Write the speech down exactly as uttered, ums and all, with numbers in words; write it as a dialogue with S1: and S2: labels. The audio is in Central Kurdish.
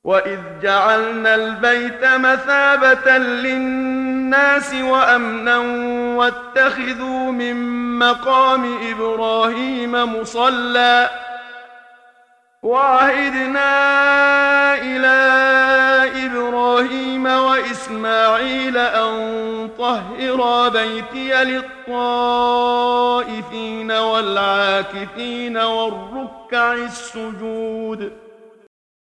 S1: وَإِذْ جَعَلْنَا الْبَيْتَ مَثَابَةً لِلنَّاسِ وَأَمْنًا وَاتَّخِذُوا مِن مَّقَامِ إِبْرَاهِيمَ مُصَلًّى وَعَهِدْنَا إِلَىٰ إِبْرَاهِيمَ وَإِسْمَاعِيلَ أَن طَهِّرَا بَيْتِيَ لِلطَّائِفِينَ وَالْعَاكِفِينَ وَالرُّكَّعِ السُّجُودِ